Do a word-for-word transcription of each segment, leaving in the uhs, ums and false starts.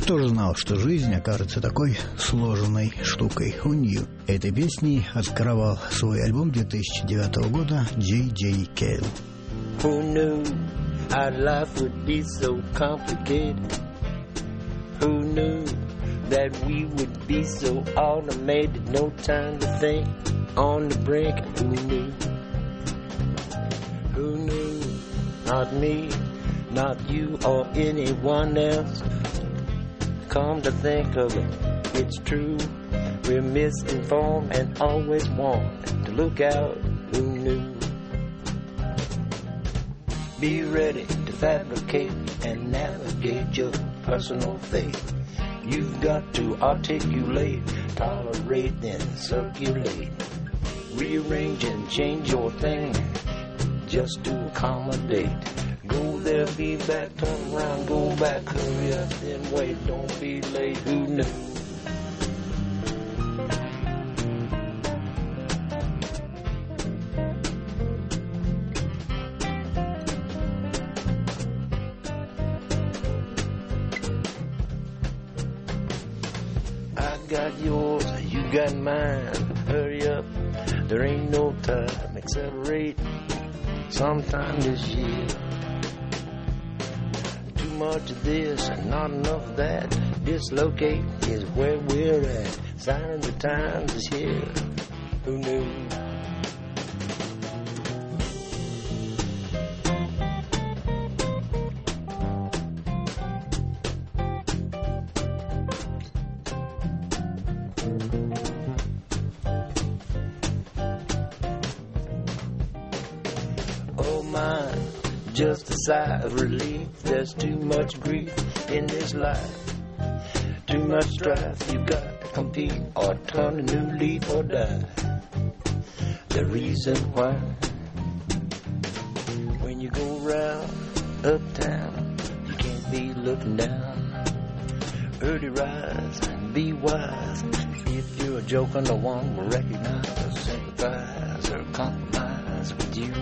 Кто же знал, что жизнь окажется такой сложной штукой? У нее этой песней открывал свой альбом две тысячи девятого года Джей Джей Кейл. Who knew our life would be so complicated? Who knew that we would be so automated? No time to think, on the brink. Who knew? Who knew? Not me, not you or anyone else. Come to think of it, it's true. We're misinformed and always warned to look out. Who knew? Be ready to fabricate and navigate your personal fate. You've got to articulate, tolerate, then circulate. Rearrange and change your thing just to accommodate. Go there, be back, turn around, go back, hurry up, then wait, don't be late. Who knew? I got yours, you got mine. Hurry up, there ain't no time. Accelerate sometime this year. Too much of this and not enough of that. Dislocate is where we're at. Sign of the times is here. Who knew? Just a sigh of relief. There's too much grief in this life. Too much strife. You got to compete or turn a new leaf or die. The reason why when you go round uptown, you can't be looking down. Early rise and be wise. If you're a joker, no one will recognize or sympathize or compromise with you.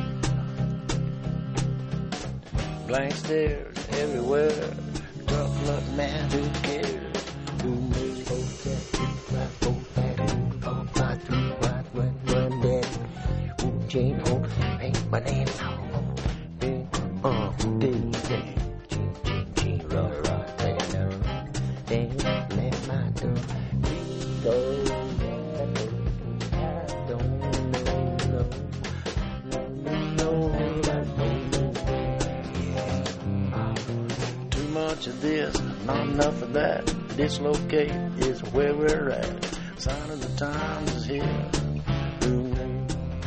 Blank stares everywhere. Tough luck, man, who cares? Who knew? Four, five, four, five, four, five, three, one, one, one, dead. Who chain, oh, ain't my name, no. Big, uh, big, day. Ching, ching, ching, roll, roll, day, no. Day, let my door. Go, I don't know, no. No, no, much of this, not enough of that. Dislocate is where we're at. Sign of the times is here. Who knew?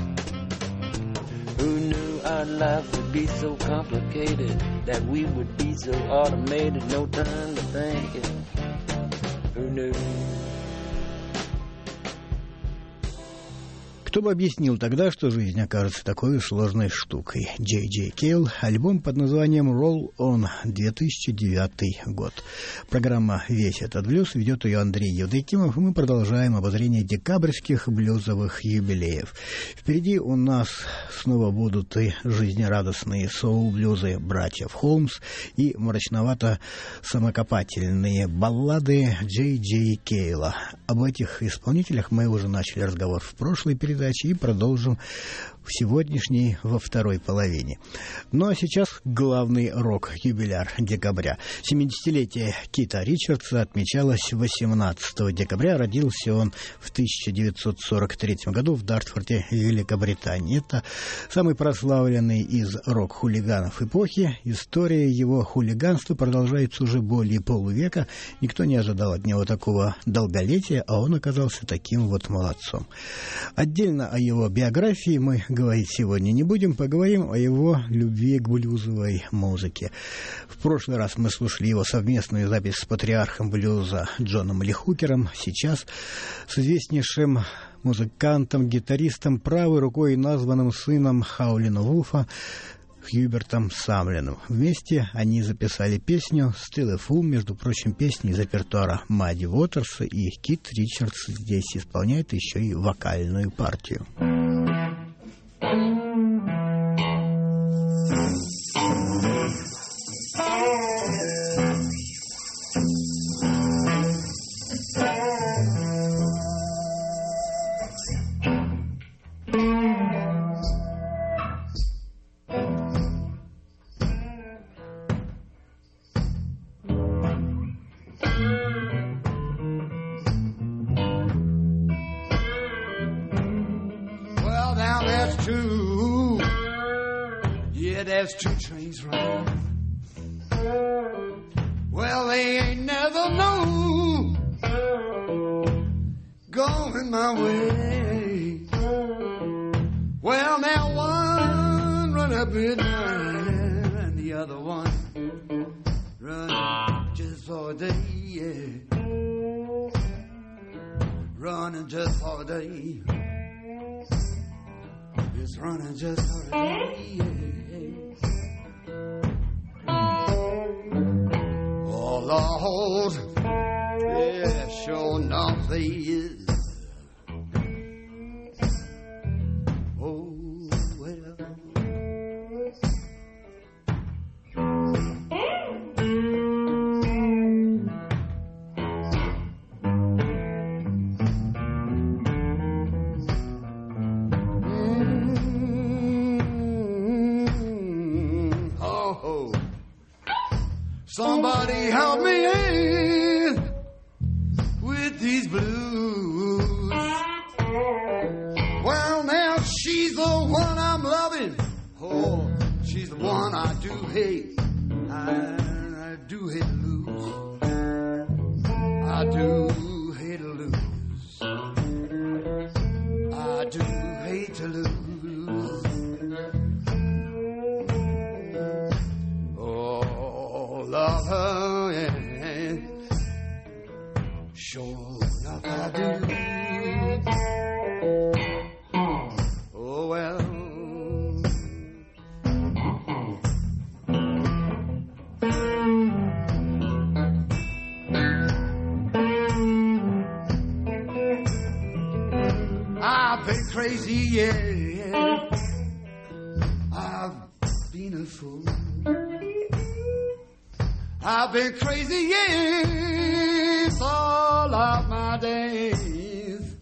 Who knew our life would be so complicated? That we would be so automated, no time to think it. Who knew? Кто бы объяснил тогда, что жизнь окажется такой сложной штукой? Джей Джей Кейл, альбом под названием Roll On, две тысячи девятый год. Программа «Весь этот блюз», ведет ее Андрей Евдокимов, и мы продолжаем обозрение декабрьских блюзовых юбилеев. Впереди у нас снова будут и жизнерадостные соул-блюзы братьев Холмс и мрачновато-самокопательные баллады Джей Джей Кейла. Об этих исполнителях мы уже начали разговор в прошлой передаче и продолжим в сегодняшней во второй половине. Ну а сейчас главный рок-юбиляр декабря. семидесятилетие Кита Ричардса отмечалось восемнадцатого декабря. Родился он в тысяча девятьсот сорок третьем году в Дартфорте, Великобритании. Это самый прославленный из рок-хулиганов эпохи. История его хулиганства продолжается уже более полувека. Никто не ожидал от него такого долголетия, а он оказался таким вот молодцом. Отдельно о его биографии мы говорить сегодня не будем, поговорим о его любви к блюзовой музыке. В прошлый раз мы слушали его совместную запись с патриархом блюза Джоном Ли Хукером. Сейчас с известнейшим музыкантом, гитаристом, правой рукой названным сыном Хаулина Вулфа Хьюбертом Самлином. Вместе они записали песню «Still a Fool», между прочим, песня из репертуара Мадди Уотерса, и Кит Ричардс здесь исполняет еще и вокальную партию. two. Yeah, there's two trains running. Well, they ain't never known going my way. Well, now one run up at night and the other one run just for a day, yeah. Running just for a day. It's running just for a day, yeah. Oh, Lord, yeah, sure enough they is. Oh, well. Mm-hmm. Oh, somebody help me in with these blues. Well, now she's the one I'm loving. Oh, she's the one I do hate. I, I do hate to lose. I do hate to lose. I do hate to lose. Oh, love her, yeah. Sure enough I do. Oh, well. I've been crazy, yeah. I've been a fool. I've been crazy, yes, all of my days.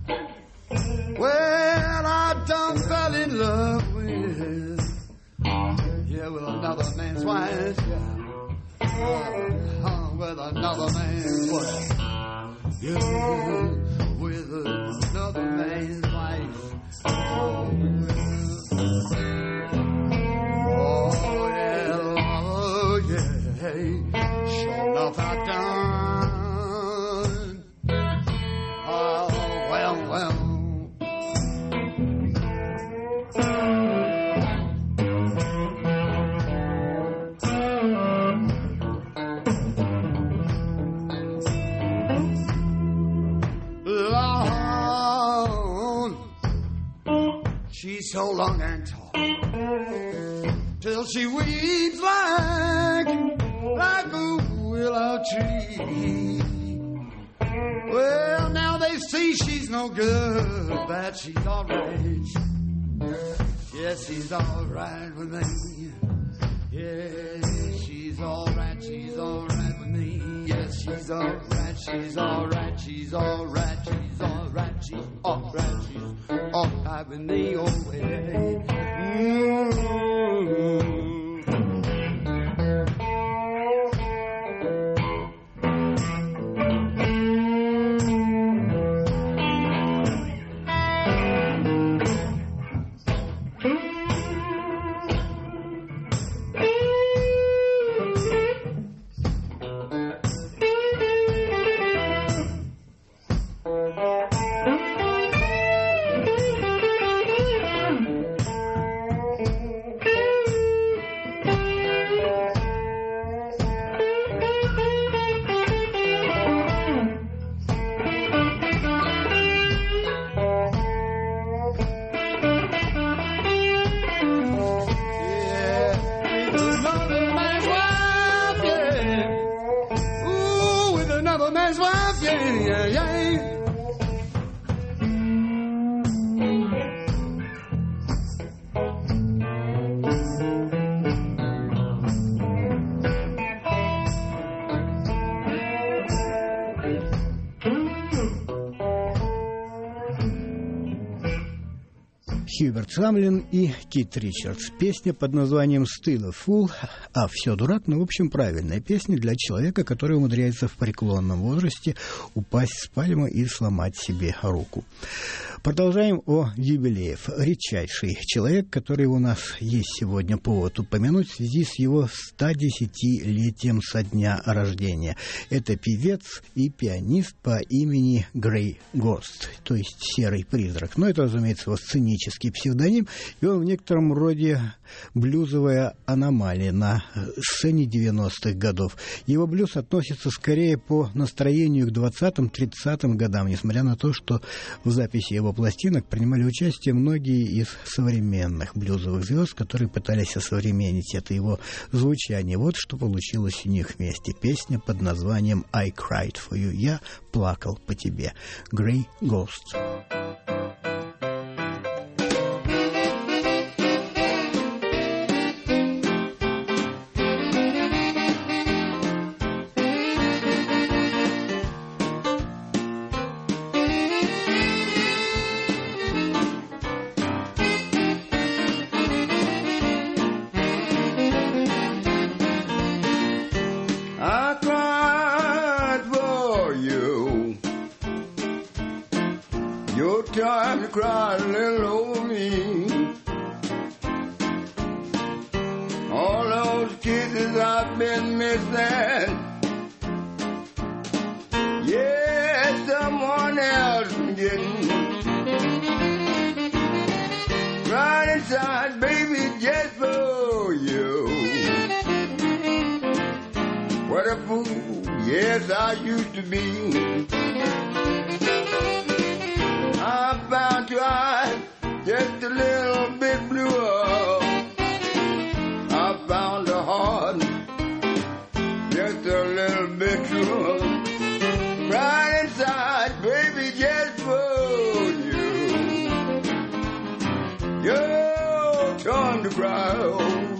Well, I done fell in love with, yeah, with another man's wife, yeah. Oh, with another man's wife, yeah, with another man's wife. Oh, oh yeah, oh, yeah. Sure enough I done. Oh, well, well. Lord, she's so long and tall till she weeps like like a willow tree. Well, now they see she's no good, but she's all right. Yes, she's all right with me. Yes, she's all right, she's all right with me. Yes, she's all right, she's all right, she's all right, she's all right, she's all right, she's all right with me. Oh, hey. Mm-hmm. Хьюберт Самлин и Кит Ричардс. Песня под названием «Still a Fool». А все дурак, ну, в общем, правильная песня для человека, который умудряется в преклонном возрасте упасть с пальмы и сломать себе руку. Продолжаем о юбилеях. Редчайший человек, который у нас есть сегодня повод упомянуть в связи с его стодесятилетием со дня рождения. Это певец и пианист по имени Грей Гост, то есть «Серый призрак». Но это, разумеется, его сценический псевдоним, и он в некотором роде блюзовая аномалия на сцене девяностых годов. Его блюз относится скорее по настроению к двадцатым-тридцатым годам, несмотря на то, что в записи его пластинок принимали участие многие из современных блюзовых звезд, которые пытались осовременить это его звучание. Вот что получилось у них вместе. Песня под названием «I Cried for You». «Я плакал по тебе». Грей Гост. Time to cry a little over me. All those kisses I've been missing. Yeah, someone else been getting. Right inside, baby, just for you. What a fool, yes, I used to be. I found your eyes just a little bit bluer. I found a heart just a little bit truer. Right inside, baby, just for you. Your turn to cry.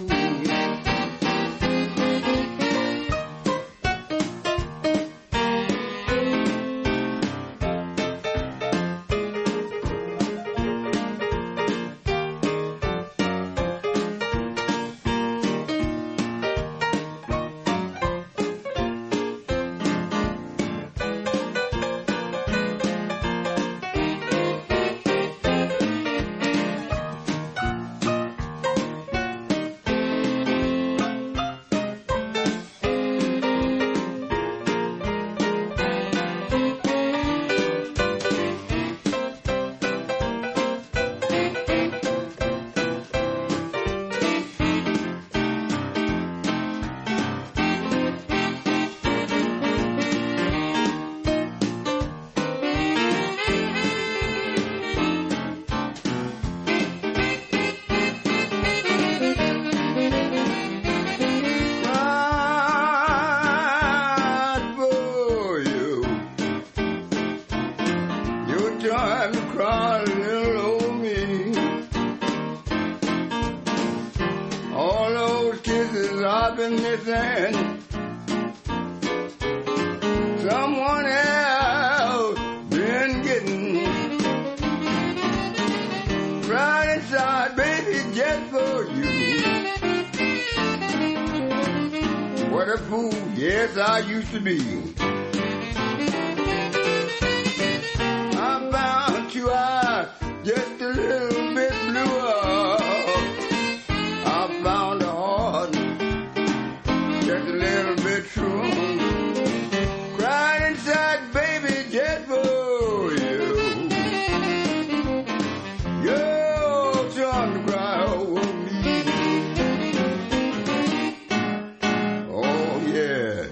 Someone else been getting right inside, baby, just for you. What a fool, yes, I used to be. I found you out just a little bit bluer. I found a heart just a little bit true. Right inside, baby, just for you. You're trying to cry over me. Oh, yeah.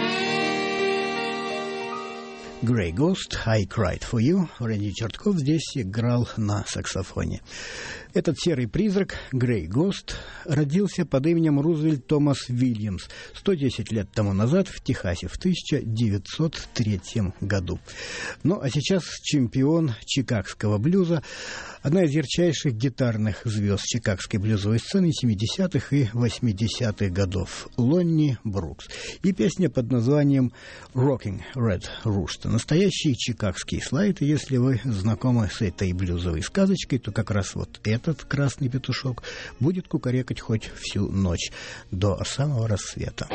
Grey Ghost, I Cried for You. Рэнди Чертков здесь играл на саксофоне. Этот серый призрак, Грей Гост, родился под именем Рузвельт Томас Уильямс сто десять лет тому назад в Техасе в тысяча девятьсот третьем году. Ну, а сейчас чемпион чикагского блюза, одна из ярчайших гитарных звезд чикагской блюзовой сцены семидесятых и восьмидесятых годов, Лонни Брукс. И песня под названием «Rocking Red Rooster». Настоящий чикагский слайд, и если вы знакомы с этой блюзовой сказочкой, то как раз вот это этот красный петушок будет кукарекать хоть всю ночь до самого рассвета.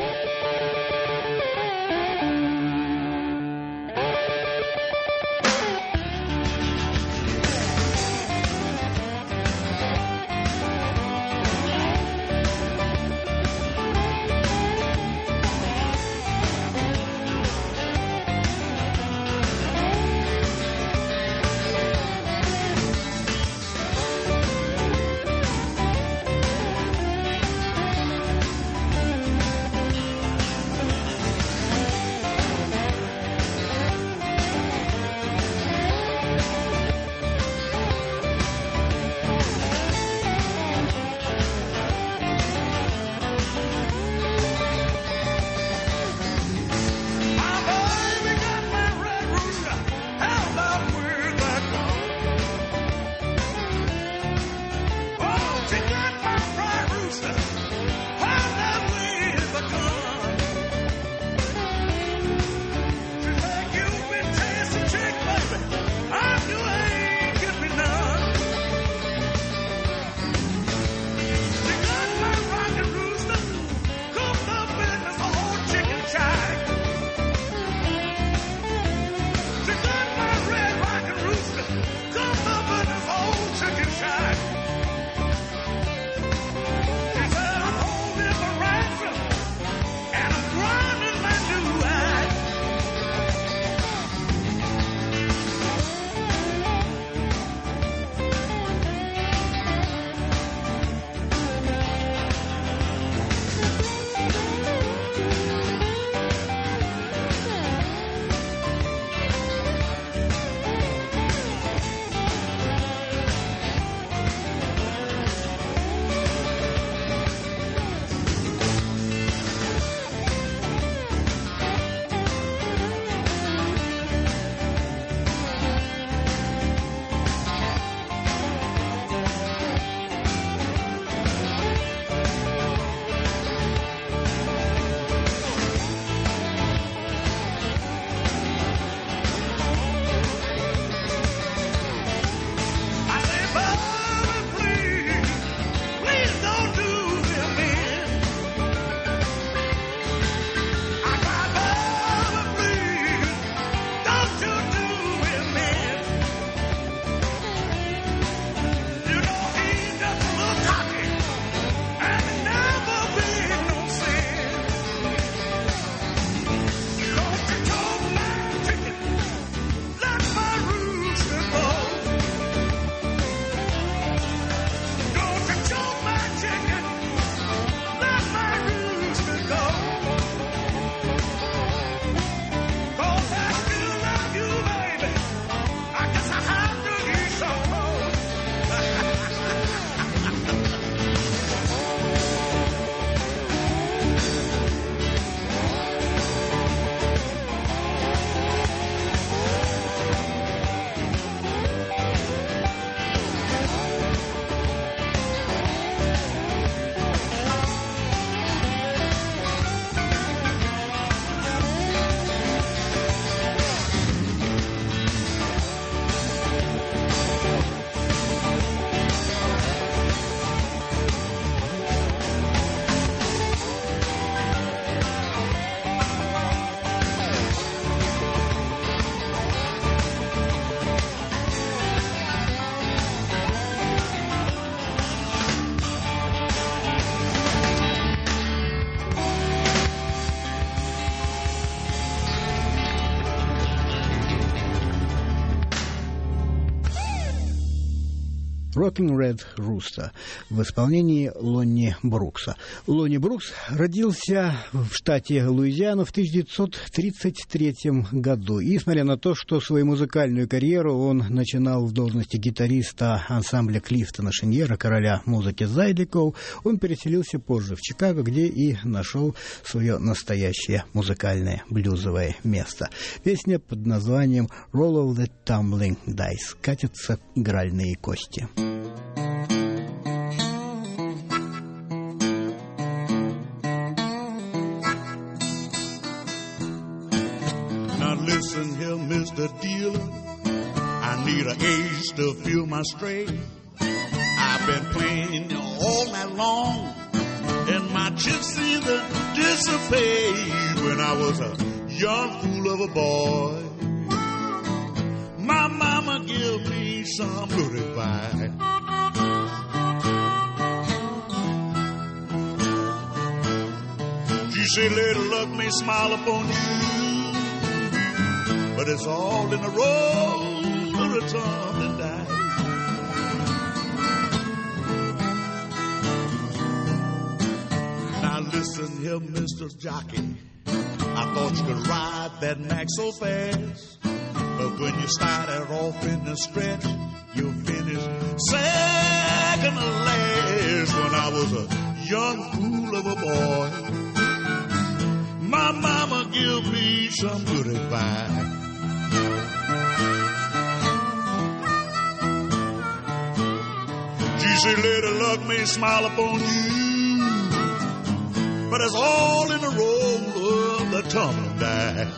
Rocking Red Rooster в исполнении Лонни Брукса. Лонни Брукс родился в штате Луизиана в тысяча девятьсот тридцать третьем году. И, несмотря на то, что свою музыкальную карьеру он начинал в должности гитариста ансамбля Клифтона Шиньера, короля музыки Зайдекоу, он переселился позже в Чикаго, где и нашел свое настоящее музыкальное блюзовое место. Песня под названием «Roll of the Tumbling Dice» — «Катятся игральные кости». Now listen here, Mister Dealer, I need an ace to fill my straight. I I've been playing all night long, and my chips either dissipate when I was a young fool of a boy. My mama give me some good advice. She said, little luck may smile upon you, but it's all in the road of the tumbling dice. Now listen here, Mister Jockey, I thought you could ride that Mac so fast, but when you started off in the stretch, you finished second to last. When I was a young fool of a boy, my mama give me some good advice. She said, little luck may smile upon you, but it's all in the roll of the tumbling dice.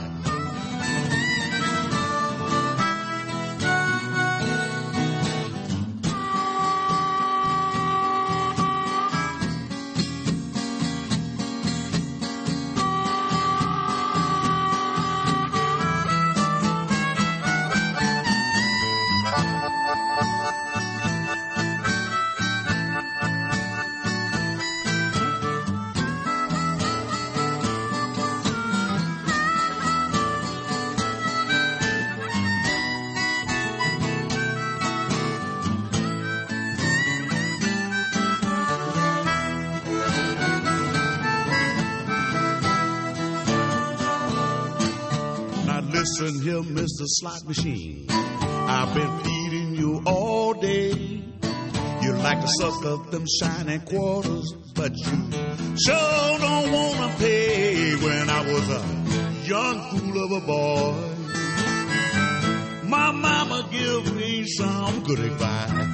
Listen here, Mister Slot Machine, I've been feeding you all day. You like to suck up them shiny quarters, but you sure don't want to pay. When I was a young fool of a boy, my mama give me some good advice.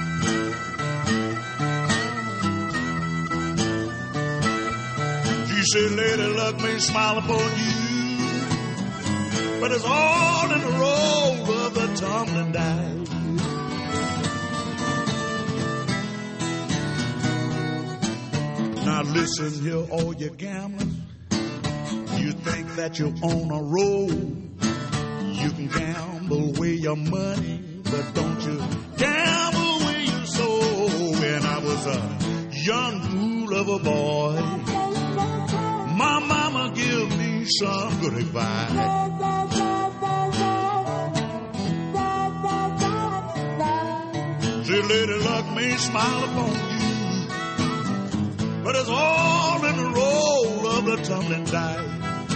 She said, lady luck may smile upon you, but it's all in the roll of the tumbling dice. Now listen here, all you gamblers, you think that you're on a roll. You can gamble away your money, but don't you gamble away your soul. When I was a young fool of a boy, my mama give me some good advice. Say, lady luck may smile upon you, but it's all in the roll of the tumbling dice.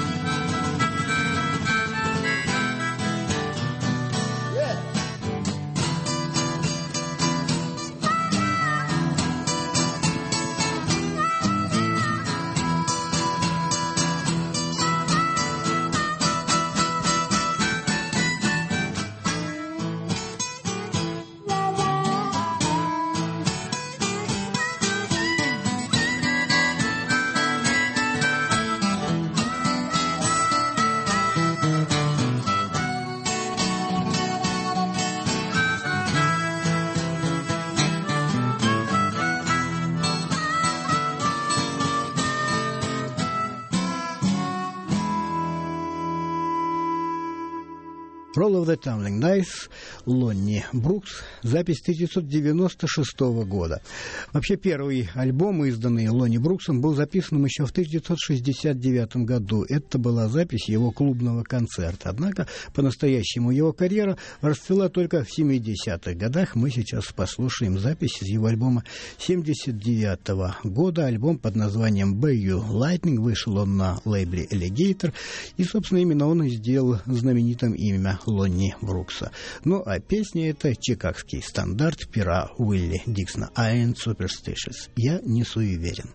Roll of the Tumbling Dice, Лонни Брукс, запись тысяча девятьсот девяносто шестого года. Вообще, первый альбом, изданный Лонни Бруксом, был записан еще в тысяча девятьсот шестьдесят девятом году. Это была запись его клубного концерта. Однако, по-настоящему его карьера расцвела только в семидесятых годах. Мы сейчас послушаем запись из его альбома семьдесят девятого года. Альбом под названием Bayou Lightning. Вышел он на лейбле Alligator. И, собственно, именно он и сделал знаменитым имя Лонни Брукса. Ну, а песня — это чикагский стандарт пера Уилли Диксона «I ain't superstitious». Я не суеверен.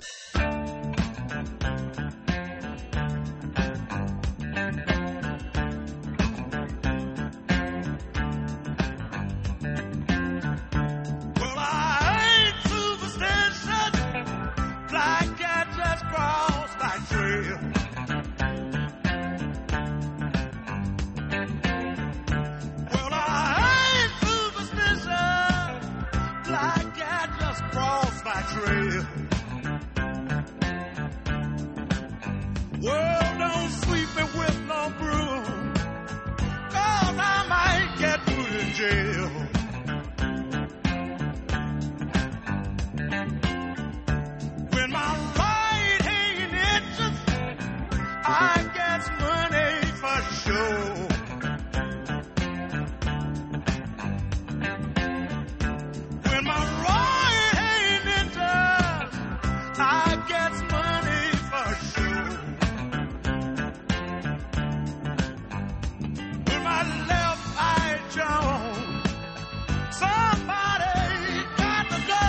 Just gets money for sure. With my left eye Jones, somebody got to go.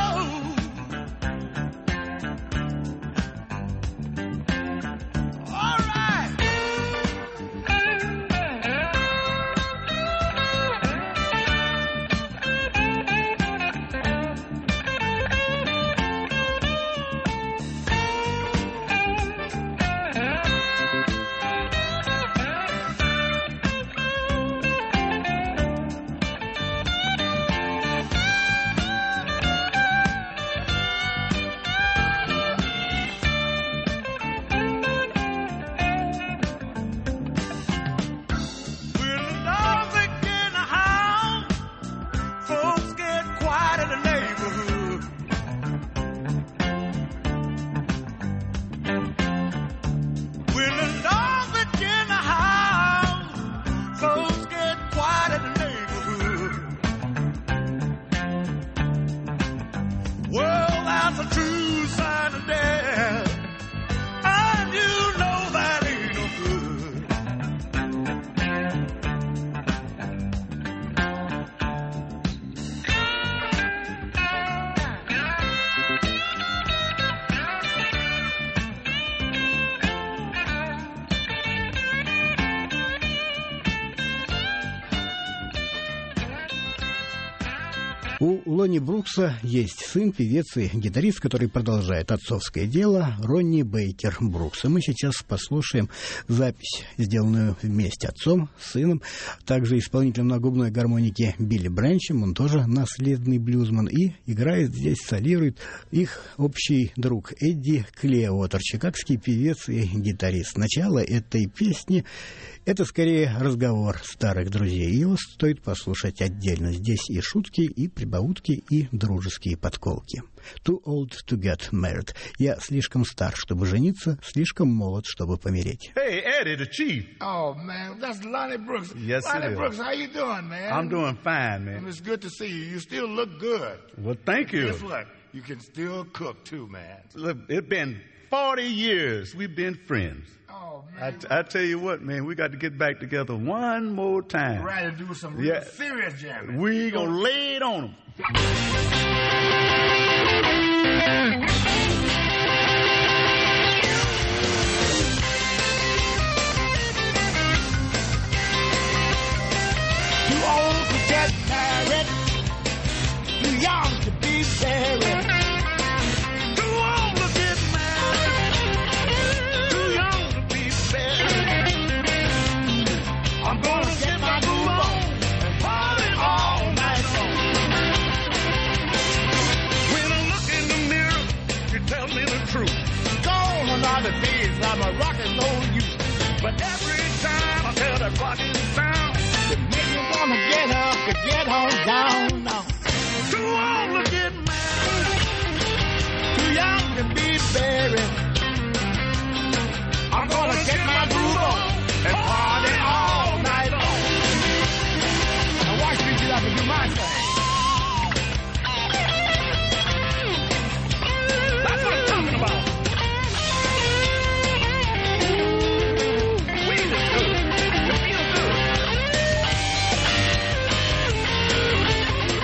All right. When the dogs begin to howl, folks get quiet in the neighborhood. When the dogs begin to howl, folks get quiet in the neighborhood. Well, that's a true sign of death, and you know that ain't no good. У Лонни Брукса есть сын, певец и гитарист, который продолжает отцовское дело, Ронни Бейкер Брукс. И мы сейчас послушаем запись, сделанную вместе отцом, сыном, также исполнителем на губной гармонике Билли Брэнчем, он тоже наследный блюзман, и играет здесь, солирует их общий друг Эдди Клеотер, чикагский певец и гитарист. Начало этой песни — это скорее разговор старых друзей. Его стоит послушать отдельно. Здесь и шутки, и прибаутки, и дружеские подколки. Too old to get married. Я слишком стар, чтобы жениться, слишком молод, чтобы помереть. Hey, Eddie, the chief. Oh, man, that's Lonnie Brooks. Yes, Lonnie it is. Brooks, how you doing, man? I'm doing fine, And man. it's good to see you. You still look good. Well, thank you. Guess what? You can still cook, too, man. Look, it's been forty years we've been friends. Oh, I, man. I tell you what, man, we got to get back together one more time. Ready to do some real Yeah. serious jamming. We gonna lay it on them. Too old to get married. Too young to be buried. Too old to get married. Too young to be buried. I'm gonna get my groove on and party all night long. When I look in the mirror, you tell me the truth. Gone are not the days I'm a rock and roll youth. But every time I hear that rocking sound, It make me wanna get up and get on down now. too old to get married. Too young to be buried. I'm gonna get my groove on and party all night long. Now watch me get up and do my thing. That's what I'm talking about. Weed is good. You feel good.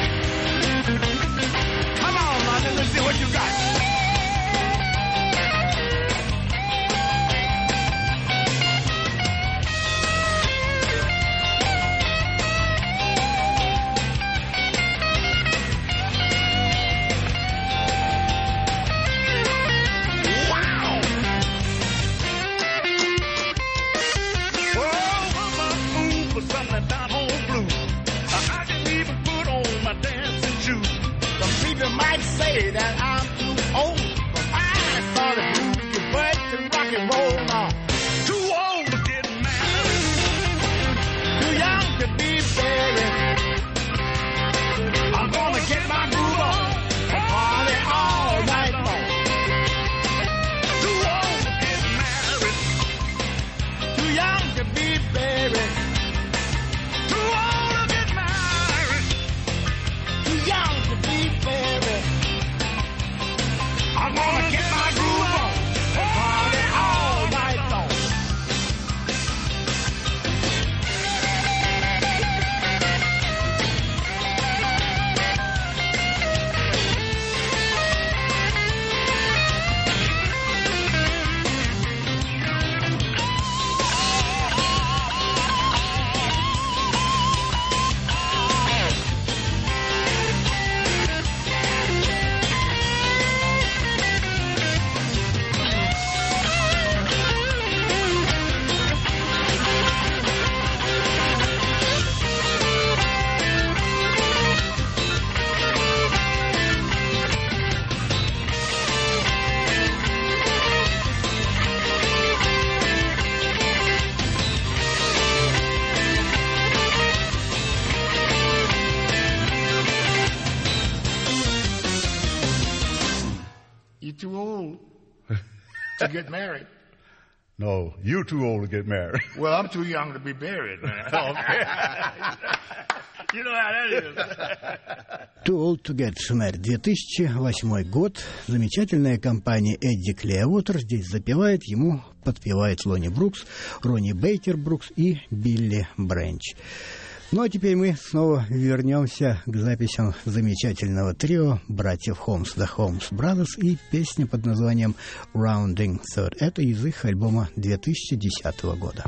to get married. No, you're too old to get married. Well, I'm too young to be buried, man. Okay. You know how that is. Too Old to Get Married. две тысячи восьмой год. Замечательная компания Эдди Клеавотер здесь запевает, ему подпевает Лони Брукс, Ронни Бейкер Брукс и Билли Бренч. Ну а теперь мы снова вернемся к записям замечательного трио братьев Холмс, The Holmes Brothers, и песня под названием Rounding Third. Это из их альбома две тысячи десятого года.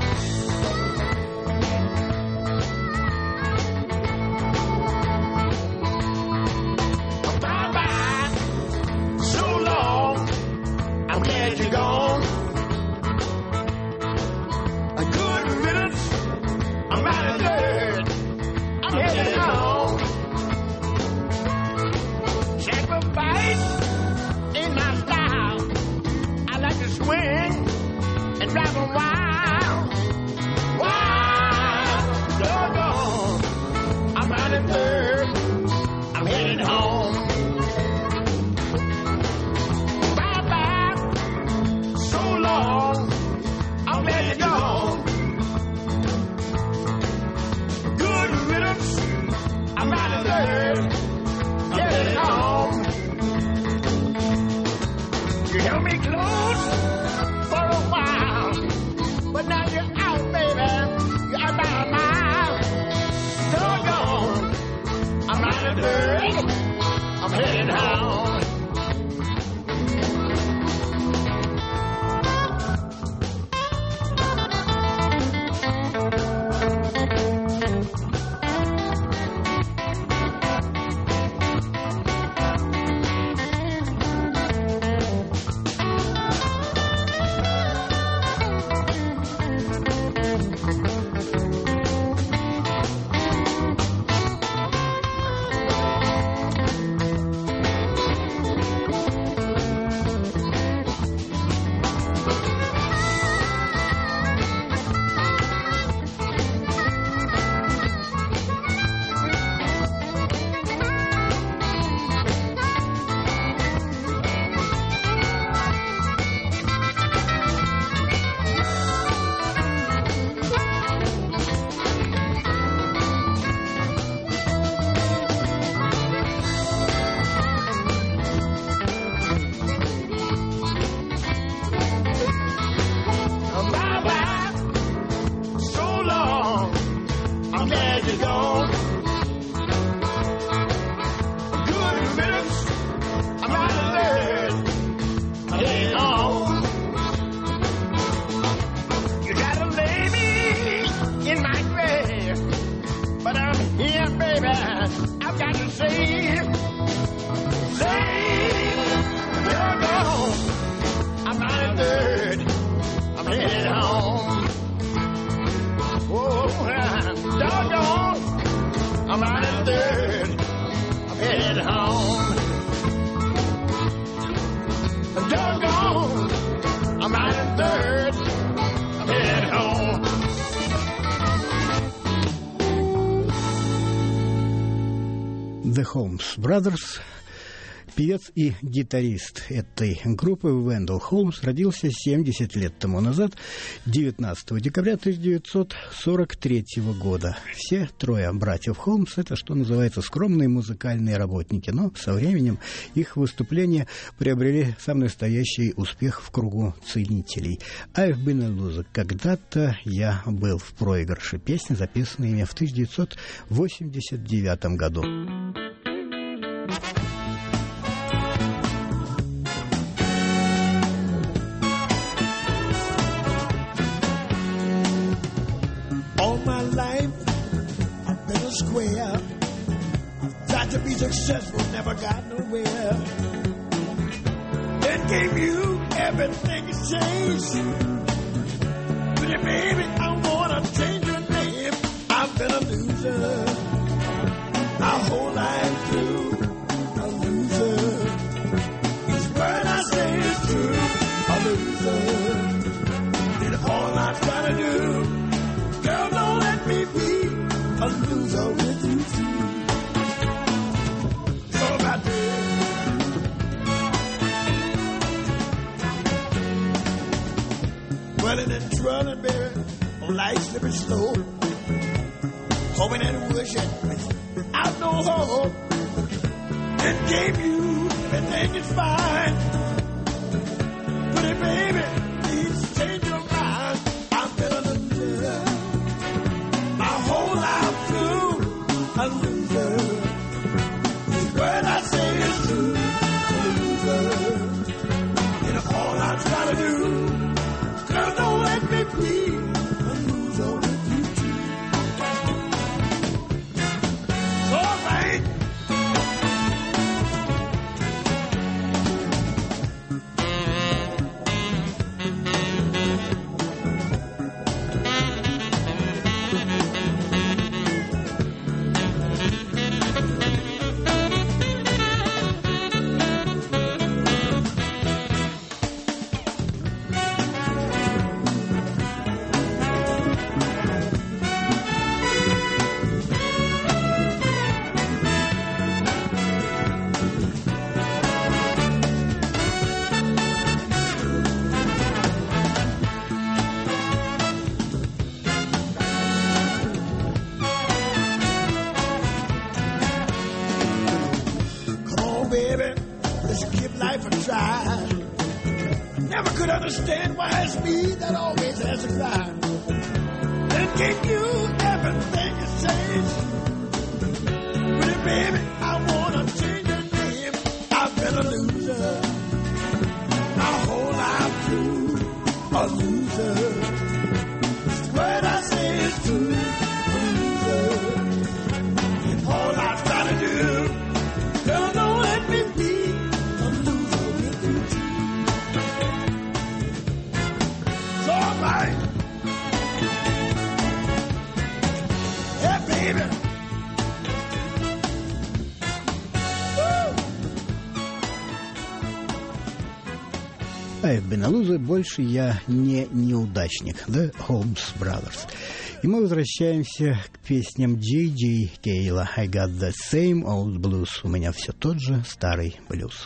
The Holmes Brothers. Певец и гитарист этой группы Вендell Холмс родился семьдесят лет тому назад, девятнадцатого декабря тысяча девятьсот сорок третьего года. Все трое братьев Холмс — это, что называется, скромные музыкальные работники, но со временем их выступления приобрели самый настоящий успех в кругу ценителей. «I've been a loser». Когда-то я был в проигрыше. Песня, записанная ими в тысяча девятьсот восемьдесят девятом году. All my life, I've been a square. I've tried to be successful, never got nowhere. Then came you, everything has changed. Pretty baby, I wanna change your name. I've been a loser, my whole life through. A loser, each word I say is true. A loser, did all I try to do. Girl, don't let me be a loser with you too. It's all about this. running and trolling, baby, on light slippery slope, hoping and wishing, out no hope, and gave you everything is fine. Pretty baby, please change your mind. I've been a loser, my whole life through, a loser. This word I say is true, a loser. And all I'm trying to do, girl, don't let me be a loser with you too. It's all right. Understand why it's me that always has to cry. And give you everything you say. Pretty baby, I wanna change your name. I've been a loser my whole life through, a loser. What I say is true, a loser. And all I try to do, girl, don't let me be a loser with you too. Right. Yeah, baby. А в Беналузе больше я не неудачник, The Holmes Brothers. И мы возвращаемся к песням Джей Джей Кейла. I got the same old blues. У меня все тот же старый блюз.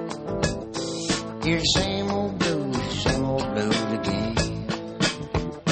Hear the same old blues, same old blues again.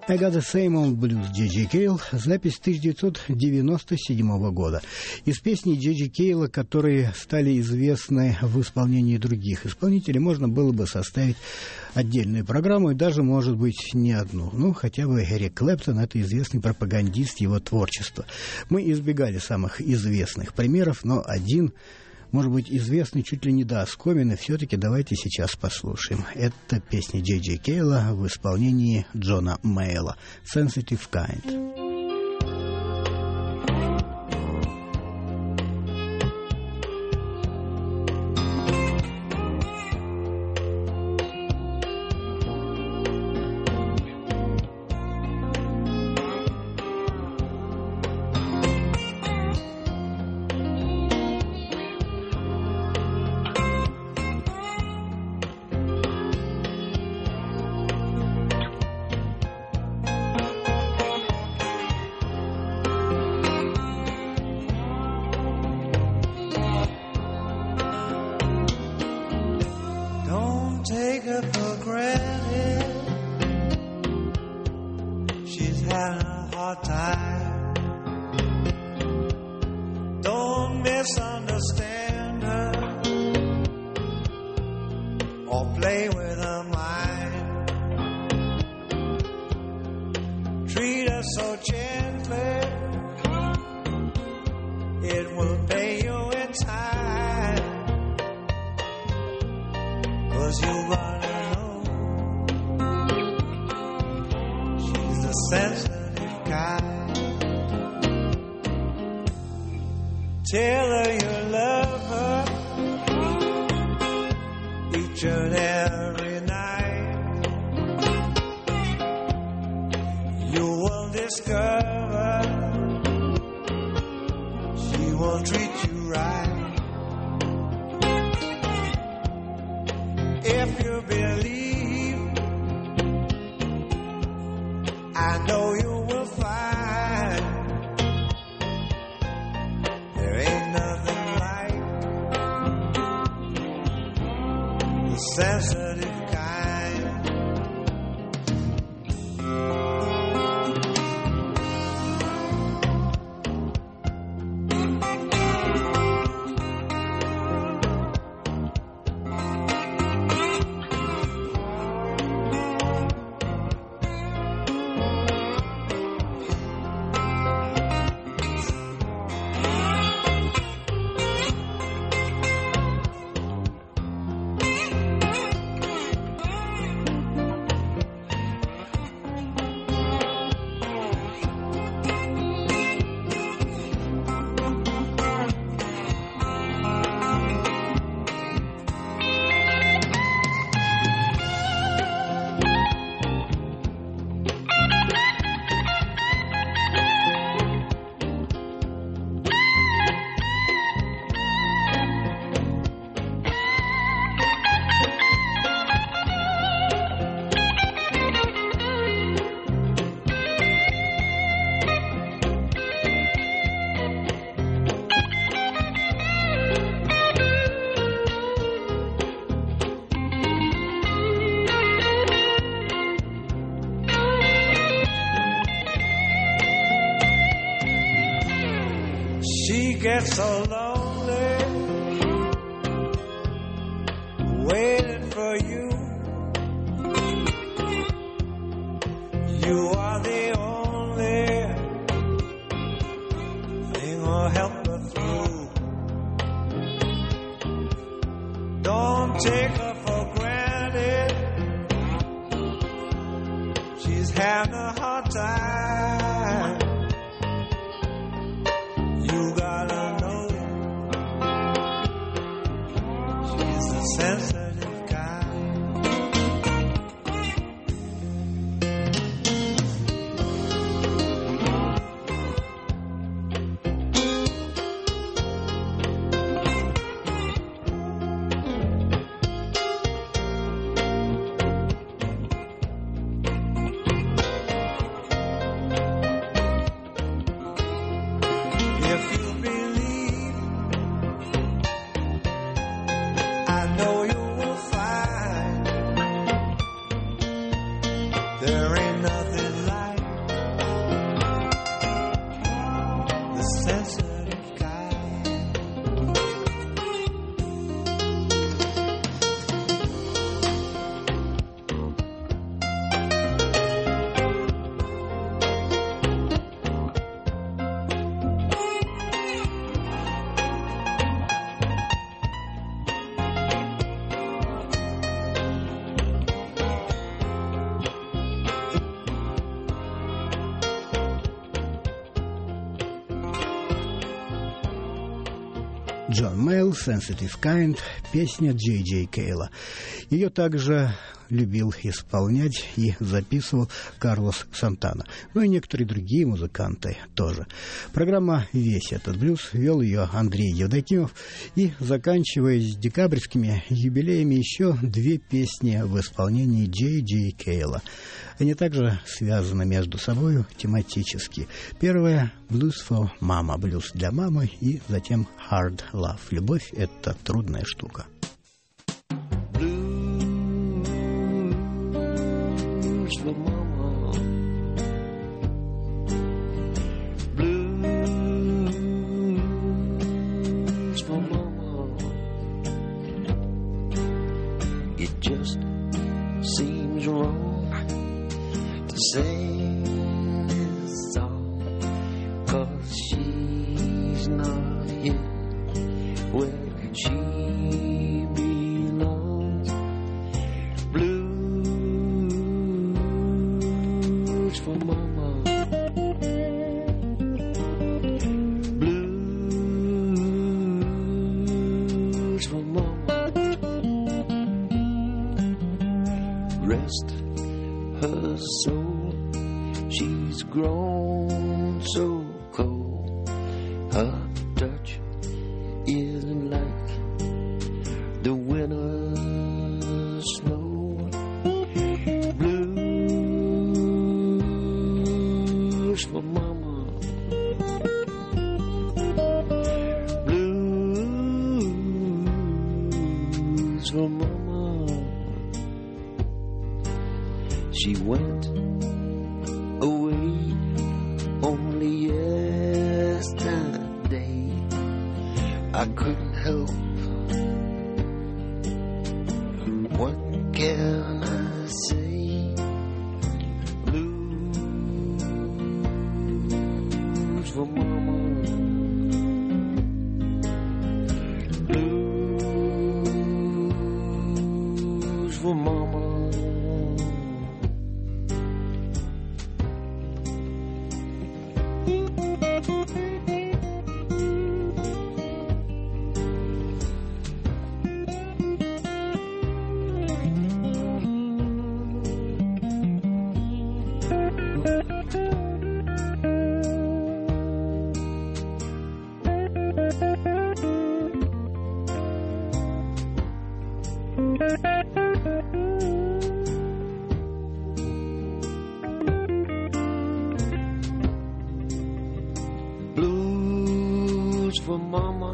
I Got the Same Old Blues Джей Джей Кейл, запись тысяча девятьсот девяносто седьмого года. Из песней Джей Джей Кейла, которые стали известны в исполнении других исполнителей, можно было бы составить отдельную программу и даже, может быть, не одну. Ну, хотя бы Эрик Клэптон — это известный пропагандист его творчества. Мы избегали самых известных примеров, но один, может быть, известный чуть ли не до оскомины, все-таки давайте сейчас послушаем. Это песня Джей Джей Кейла в исполнении Джона Мейла «Sensitive Kind». Tell her you love her each and every night. You will discover she won't treat you right. If you believe, I know you will find sensitive kind. She gets so lonely waiting for you. You are the only thing will help her through. Don't take her for granted. She's having a hard time. You gotta know she's a sensitive kind. Джон Мейл, Sensitive Kind, песня Джей Джей Кейла. Ее также любил исполнять и записывал Карлос Сантана. Ну и некоторые другие музыканты тоже. Программа «Весь этот блюз» вел ее Андрей Евдокимов. И заканчиваясь декабрьскими юбилеями, еще две песни в исполнении Джей Джей Кейла. Они также связаны между собой тематически. Первая — «Blues for Mama», блюз для мамы, и затем «Hard Love». Любовь — это трудная штука. Blues for mama, blues for mama. It just seems wrong to sing this song, 'cause she's not here where she belongs. Blues for mama, blues for mama. Rest her soul, she's grown so cold. Her touch is like the winter snow. Blues for mama, blues for mama. She went away only yesterday. I couldn't help. What can I say? Blues for mama, blues for mama. Blues for mama,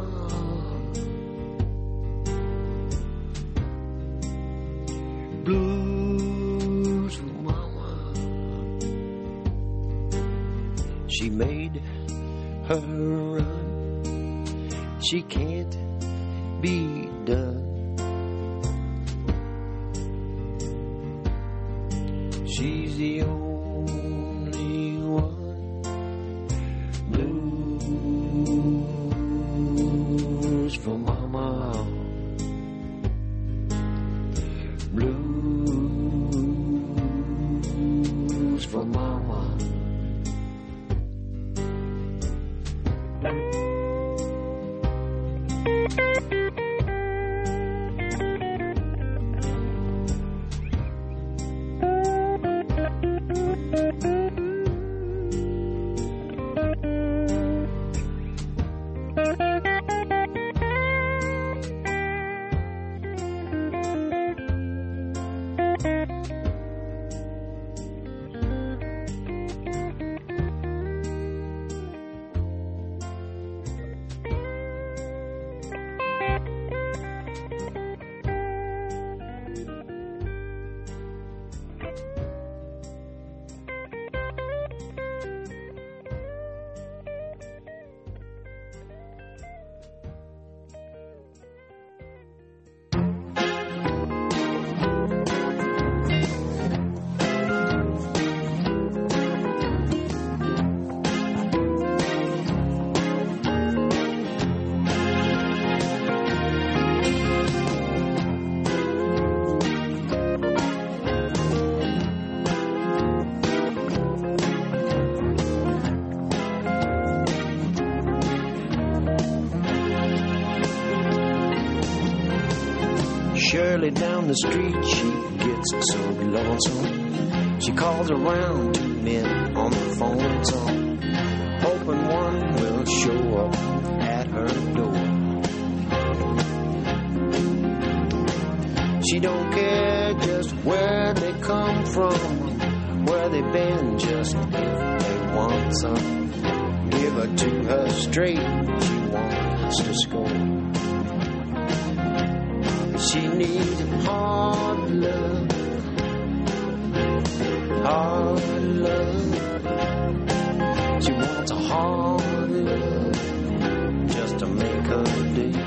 blues for mama. She made her run, she can't be done. She's the only one. Blues for mama, blues for mama. Early down the street, she gets so lonesome. She calls around two men on the phone song, hoping one will show up at her door. She don't care just where they come from, where they've been, just if they want some. Give her to her straight, she wants to score. She needs hard love, hard love. She wants a hard love just to make her day.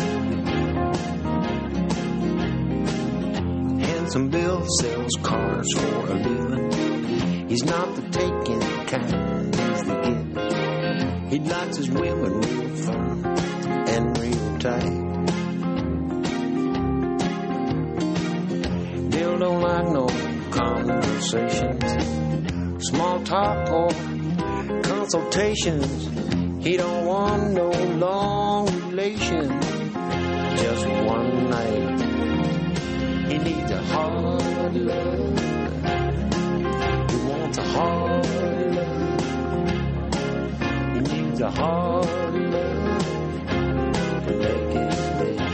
Handsome Bill sells cars for a living. He's not the taking kind, he's the giving. He likes his women real firm and real tight. Bill don't like no conversations, small talk or consultations. He don't want no long relation, just one night. He needs a hard love. He wants a hard love. He needs a hard love to make it stay.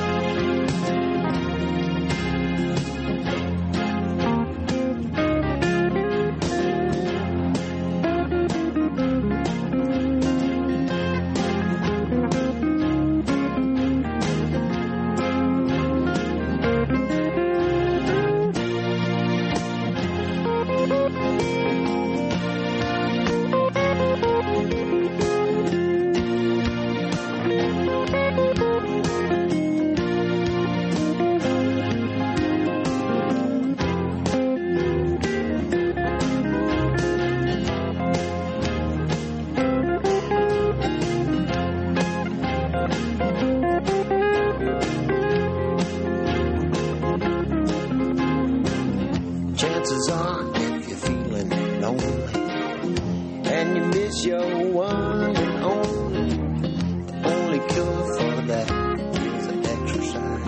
Chances are, if you're feeling lonely and you miss your one and only, the only cure for that is an exercise.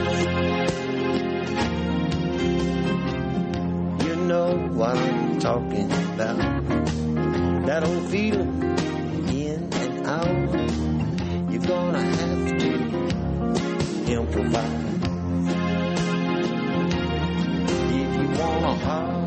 You know what I'm talking about, that old feeling in and out. You're gonna have to improvise. Want a hard